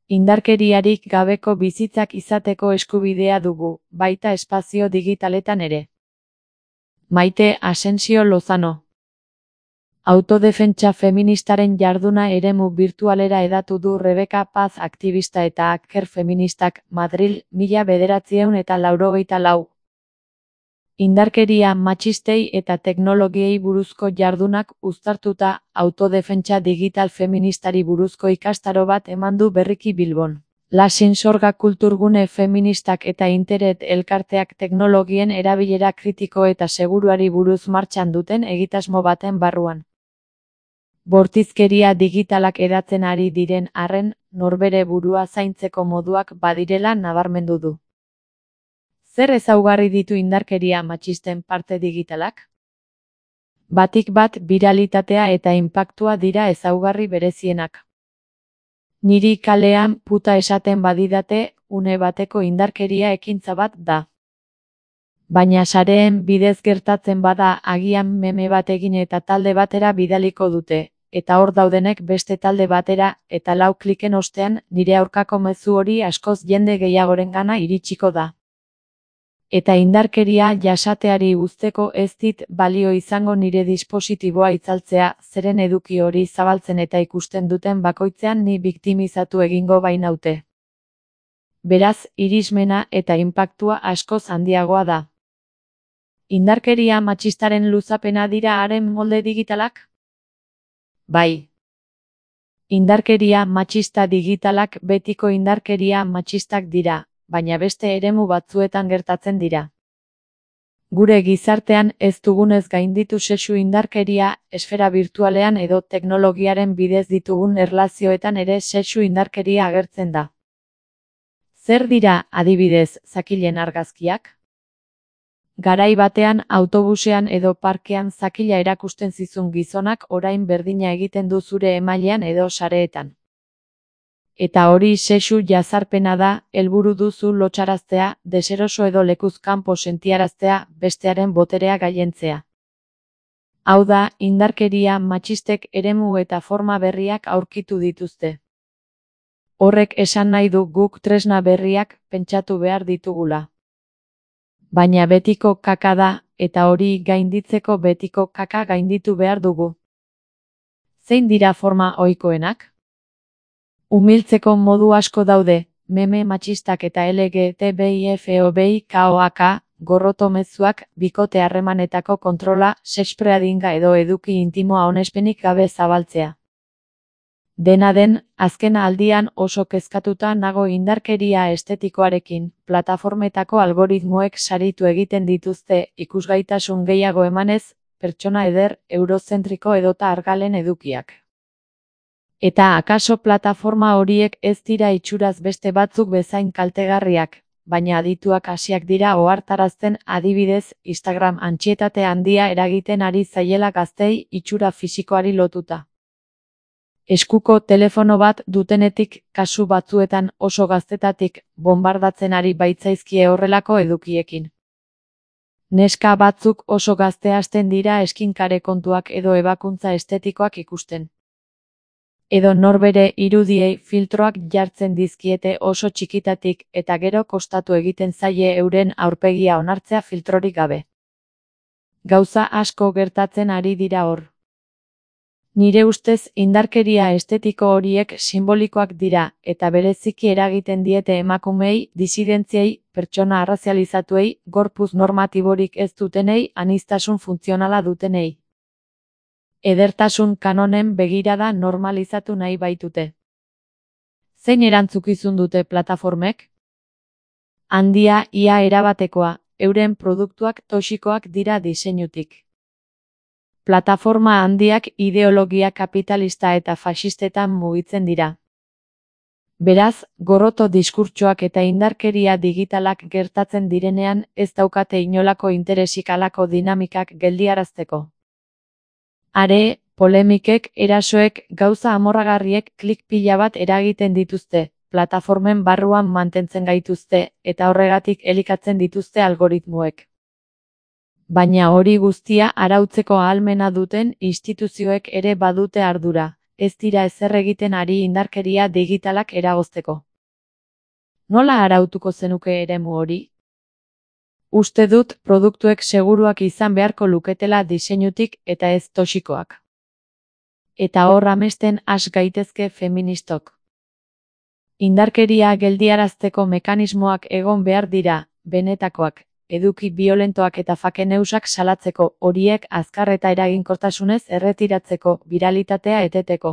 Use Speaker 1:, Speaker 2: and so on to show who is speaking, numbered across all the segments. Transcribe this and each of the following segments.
Speaker 1: Indarkeriarik gabeko bizitzak izateko eskubidea dugu, baita espazio digitaletan ere. Maite Asensio Lozano. Autodefentsa feministaren jarduna eremu birtualera hedatu du Rebeka Paz aktivista eta hacker feministak, Madril, 1984. Indarkeria matxistei eta teknologiei buruzko jardunak uztartuta, autodefentsa digital feministari buruzko ikastaro bat eman du berriki Bilbon. Lasin Sorga kulturgune feministak eta internet elkarteak teknologien erabilera kritiko eta seguruari buruz martxan duten egitasmo baten barruan. Bortizkeria digitalak hedatzen ari diren arren, norbere burua zaintzeko moduak badirela nabarmendu du. Zer ezaugarri ditu indarkeria matxisten parte digitalak? Batik bat biralitatea eta inpaktua dira ezaugarri berezienak. Niri kalean puta esaten badidate, une bateko indarkeria ekintza bat da. Baina sareen bidez gertatzen bada agian meme bat egin eta talde batera bidaliko dute, eta hor daudenek beste talde batera, eta 4 kliken ostean nire aurkako mezu hori askoz jende gehiagorengana iritsiko da. Eta indarkeria jasateari uzteko ez dit balio izango nire dispositiboa itzaltzea, zeren eduki hori zabaltzen eta ikusten duten bakoitzean ni biktimizatu egingo bainaute. Beraz, irismena eta inpaktua askoz handiagoa da. Indarkeria matxistaren luzapena dira haren molde digitalak? Bai. Indarkeria matxista digitalak betiko indarkeria matxistak dira, baina beste eremu batzuetan gertatzen dira. Gure gizartean ez dugunez gainditu sexu indarkeria, esfera virtualean edo teknologiaren bidez ditugun erlazioetan ere sexu indarkeria agertzen da. Zer dira, adibidez, zakilen argazkiak? Garai batean autobusean edo parkean zakila erakusten zizun gizonak orain berdina egiten du zure emailean edo sareetan. Eta hori sexu jazarpena da, helburu duzu lotsaraztea, deseroso edo lekuz kanpo sentiaraztea, bestearen boterea gailentzea. Hau da, indarkeria matxistek eremu eta forma berriak aurkitu dituzte. Horrek esan nahi du guk tresna berriak pentsatu behar ditugula. Baina betiko kaka da, eta hori gainditzeko betiko kaka gainditu behar dugu. Zein dira forma ohikoenak? Umiltzeko modu asko daude, meme matxistak eta LGTBIFOBIKOAK, gorroto mezuak, bikote harremanetako kontrola, sexpreadinga edo eduki intimoa onespenik gabe zabaltzea. Dena den, azken aldian oso kezkatuta nago indarkeria estetikoarekin, plataformetako algoritmoek saritu egiten dituzte, ikusgaitasun gehiago emanez, pertsona eder, eurozentriko edota argalen edukiak. Eta akaso plataforma horiek ez dira itxuraz beste batzuk bezain kaltegarriak, baina adituak hasiak dira ohartarazten adibidez, Instagram antsietate handia eragiten ari zaiela gaztei itxura fisikoari lotuta. Eskuko telefono bat dutenetik, kasu batzuetan oso gaztetatik, bonbardatzen ari baitzaizkie horrelako edukiekin. Neska batzuk oso gazte hasten dira eskinkare kontuak edo ebakuntza estetikoak ikusten. Edo norbere irudiei filtroak jartzen dizkiete oso txikitatik eta gero kostatu egiten zaie euren aurpegia onartzea filtrorik gabe. Gauza asko gertatzen ari dira hor. Nire ustez indarkeria estetiko horiek simbolikoak dira eta bereziki eragiten diete emakumei, disidentziei, pertsona arrazializatuei, gorputz normatiborik ez dutenei, aniztasun funtzionala dutenei. Edertasun kanonen begirada normalizatu nahi baitute. Zein erantzukizun dute plataformek? Handia ia erabatekoa, euren produktuak toxikoak dira diseinutik. Plataforma handiak ideologia kapitalista eta faxistetan mugitzen dira. Beraz, gorroto diskurtsoak eta indarkeria digitalak gertatzen direnean ez daukate inolako interesik halako dinamikak geldiarazteko. Are, polemikek, erasoek, gauza amorragarriek klik pila bat eragiten dituzte, plataformen barruan mantentzen gaituzte, eta horregatik elikatzen dituzte algoritmoek. Baina hori guztia arautzeko ahalmena duten instituzioek ere badute ardura, ez dira ezer egiten ari indarkeria digitalak eragozteko. Nola arautuko zenuke eremu hori? Uste dut produktuek seguruak izan beharko luketela diseinutik eta ez toxikoak. Eta hor amesten has gaitezke feministok. Indarkeria geldiarazteko mekanismoak egon behar dira, benetakoak, eduki biolentoak eta fake newsak salatzeko, horiek azkar eta eraginkortasunez erretiratzeko, biralitatea eteteko.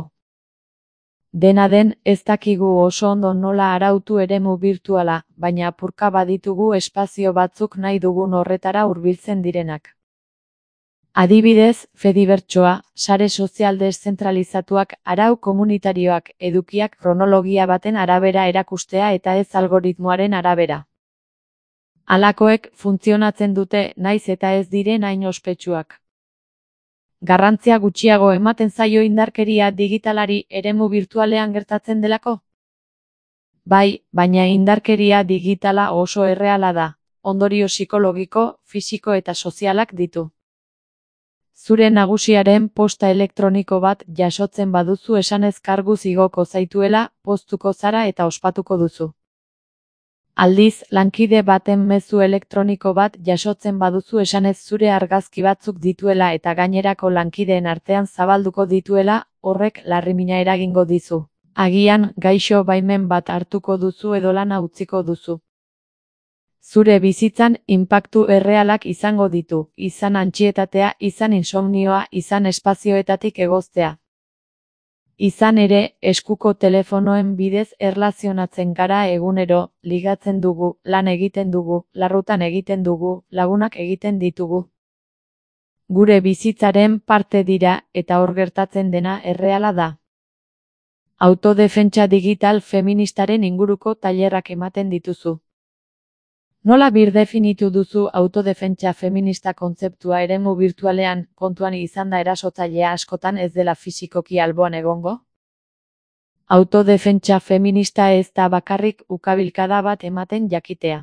Speaker 1: Dena den, ez dakigu oso ondo nola arautu eremu birtuala, baina apurka baditugu espazio batzuk nahi dugun horretara hurbiltzen direnak. Adibidez, Fedibertsoa, sare sozial deszentralizatuak, arau komunitarioak, edukiak kronologia baten arabera erakustea eta ez algoritmoaren arabera. Halakoek funtzionatzen dute naiz eta ez diren hain ospetsuak. Garrantzia gutxiago ematen zaio indarkeria digitalari eremu birtualean gertatzen delako? Bai, baina indarkeria digitala oso erreala da, ondorio psikologiko, fisiko eta sozialak ditu. Zure nagusiaren posta elektroniko bat jasotzen baduzu esanez karguz igoko zaituela, poztuko zara eta ospatuko duzu. Aldiz, lankide baten mezu elektroniko bat jasotzen baduzu esanez zure argazki batzuk dituela eta gainerako lankideen artean zabalduko dituela, horrek larrimina eragingo dizu. Agian, gaixo baimen bat hartuko duzu edo lana utziko duzu. Zure bizitzan inpaktu errealak izango ditu, izan antsietatea, izan insomnioa, izan espazioetatik egoztea. Izan ere, eskuko telefonoen bidez erlazionatzen gara egunero, ligatzen dugu, lan egiten dugu, larrutan egiten dugu, lagunak egiten ditugu. Gure bizitzaren parte dira eta hor gertatzen dena erreala da. Autodefentsa digital feministaren inguruko tailerrak ematen dituzu. Nola birdefinitu duzu autodefentsa feminista kontzeptua eremu birtualean, kontuan izan da erasotzailea askotan ez dela fisikoki alboan egongo? Autodefentsa feminista ez da bakarrik ukabilkada bat ematen jakitea.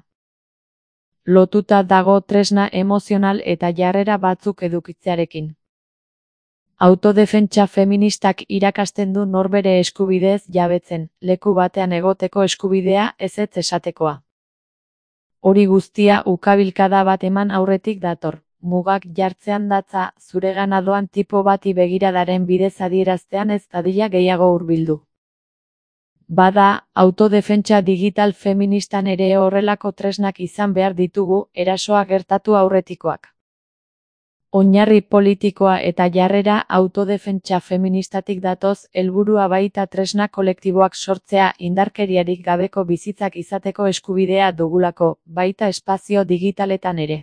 Speaker 1: Lotuta dago tresna emozional eta jarrera batzuk edukitzearekin. Autodefentsa feministak irakasten du norbere eskubidez jabetzen, leku batean egoteko eskubidea ezetz esatekoa. Hori guztia ukabilkada bat eman aurretik dator, mugak jartzean datza zuregana doan tipo bati begiradaren bidez adieraztean ez dadila gehiago hurbildu. Bada, autodefentsa digital feministan ere horrelako tresnak izan behar ditugu, erasoa gertatu aurretikoak. Oinarri politikoa eta jarrera autodefentsa feministatik datoz, helburua baita tresna kolektiboak sortzea indarkeriarik gabeko bizitzak izateko eskubidea dugulako, baita espazio digitaletan ere.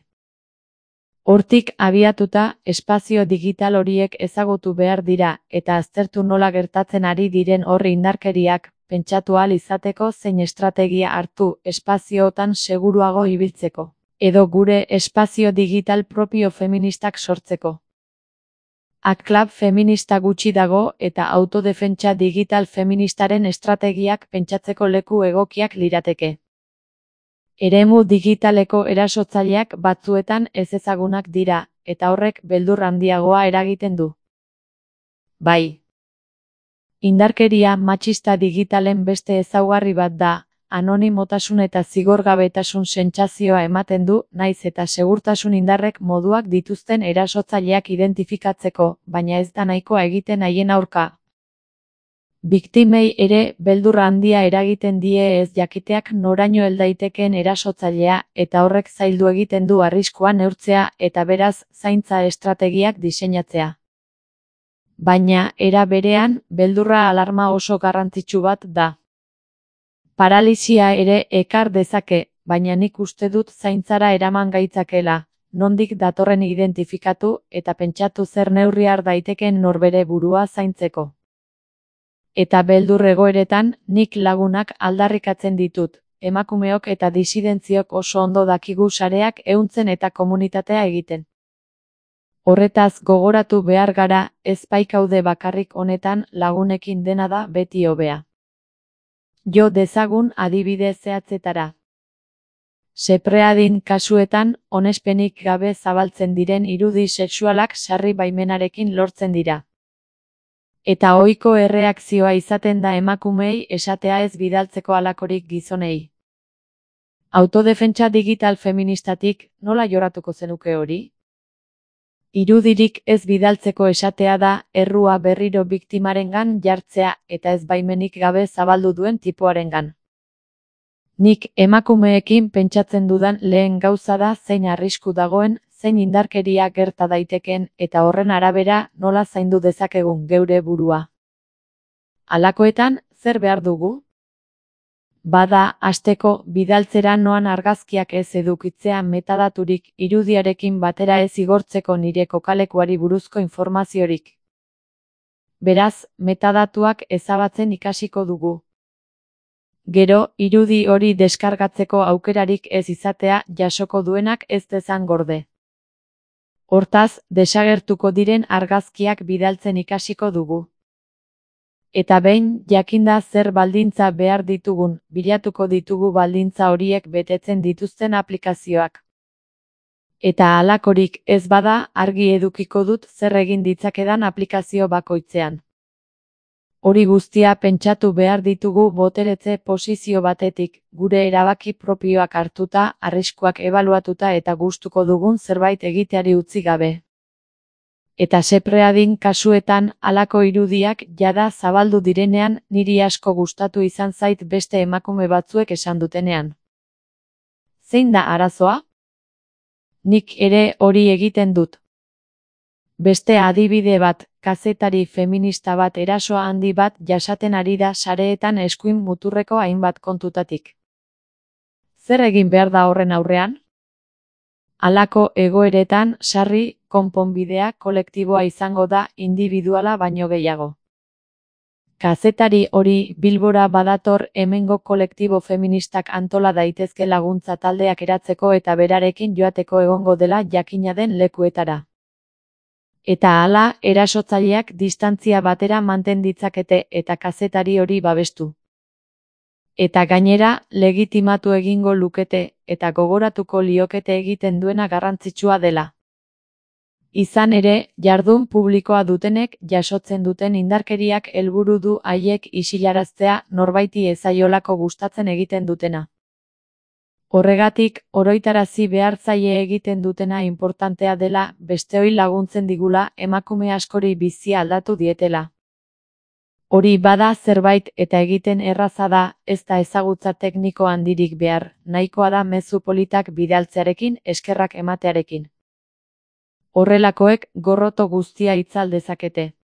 Speaker 1: Hortik abiatuta, espazio digital horiek ezagutu behar dira, eta aztertu nola gertatzen ari diren horri indarkeriak, pentsatu ahal izateko zein estrategia hartu espazioetan seguruago ibiltzeko. Edo gure espazio digital propio feministak sortzeko. Aklab feminista gutxi dago eta autodefentsa digital feministaren estrategiak pentsatzeko leku egokiak lirateke. Eremu digitaleko erasotzaileak batzuetan ezezagunak dira, eta horrek beldur handiagoa eragiten du. Bai. Indarkeria matxista digitalen beste ezaugarri bat da, anonimotasun eta zigorgabetasun sentsazioa ematen du, naiz eta segurtasun indarrek moduak dituzten erasotzaileak identifikatzeko, baina ez da nahikoa egiten haien aurka. Biktimei ere beldurra handia eragiten die ez jakiteak noraino hel daitekeen erasotzailea eta horrek zaildu egiten du arriskua neurtzea eta beraz zaintza estrategiak diseinatzea. Baina, era berean, beldurra alarma oso garrantzitsu bat da. Paralisia ere ekar dezake, baina nik uste dut zaintzara eraman gaitzakela, nondik datorren identifikatu eta pentsatu zer neurri har daitekeen norbere burua zaintzeko. Eta beldur egoeretan, nik lagunak aldarrikatzen ditut, emakumeok eta disidentziok oso ondo dakigu sareak ehuntzen eta komunitatea egiten. Horretaz gogoratu behar gara, ez baikaude bakarrik honetan lagunekin dena da beti hobea. Jo dezagun adibide zehatzetara. Sepreadin kasuetan, onespenik gabe zabaltzen diren irudi sexualak sarri baimenarekin lortzen dira. Eta ohiko erreakzioa izaten da emakumeei esatea ez bidaltzeko halakorik gizonei. Autodefentsa digital feministatik nola jorratuko zenuke hori? Irudirik ez bidaltzeko esatea da errua berriro biktimarengan jartzea eta ez baimenik gabe zabaldu duen tipoarengan. Nik emakumeekin pentsatzen dudan lehen gauza da zein arrisku dagoen, zein indarkeria gerta daitekeen eta horren arabera nola zaindu dezakegun geure burua. Halakoetan, zer behar dugu? Bada, hasteko, bidaltzera noan argazkiak ez edukitzea metadaturik irudiarekin batera ez igortzeko nire kokalekuari buruzko informaziorik. Beraz, metadatuak ezabatzen ikasiko dugu. Gero, irudi hori deskargatzeko aukerarik ez izatea jasoko duenak ez dezan gorde. Hortaz, desagertuko diren argazkiak bidaltzen ikasiko dugu. Eta behin, jakinda zer baldintza behar ditugun, bilatuko ditugu baldintza horiek betetzen dituzten aplikazioak. Eta halakorik ez bada, argi edukiko dut zer egin ditzakedan aplikazio bakoitzean. Hori guztia pentsatu behar ditugu boteretze posizio batetik, gure erabaki propioak hartuta, arriskuak ebaluatuta eta gustuko dugun zerbait egiteari utzi gabe. Eta sepreadin kasuetan, halako irudiak jada zabaldu direnean niri asko gustatu izan zait beste emakume batzuek esan dutenean. Zein da arazoa? Nik ere hori egiten dut. Beste adibide bat, kazetari feminista bat eraso handi bat jasaten ari da sareetan eskuin muturreko hainbat kontutatik. Zer egin behar da horren aurrean? Halako egoeretan, sarri, konponbidea kolektiboa izango da indibiduala baino gehiago. Kazetari hori Bilbora badator hemengo kolektibo feministak antola daitezke laguntza taldeak eratzeko eta berarekin joateko egongo dela jakina den lekuetara. Eta hala, erasotzaileak distantzia batera manten ditzakete eta kazetari hori babestu. Eta gainera, legitimatu egingo lukete eta gogoratuko liokete egiten duena garrantzitsua dela. Izan ere, jardun publikoa dutenek jasotzen duten indarkeriak helburu du haiek isilaraztea norbaiti ezaiolako gustatzen egiten dutena. Horregatik, oroitarazi behar zaie egiten dutena inportantea dela, besteoi laguntzen digula, emakume askori bizia aldatu dietela. Hori bada zerbait eta egiten erraza da, ez da ezagutza tekniko handirik behar, nahikoa da mezu politak bidaltzearekin, eskerrak ematearekin. Horrelakoek gorroto guztia itzal dezakete.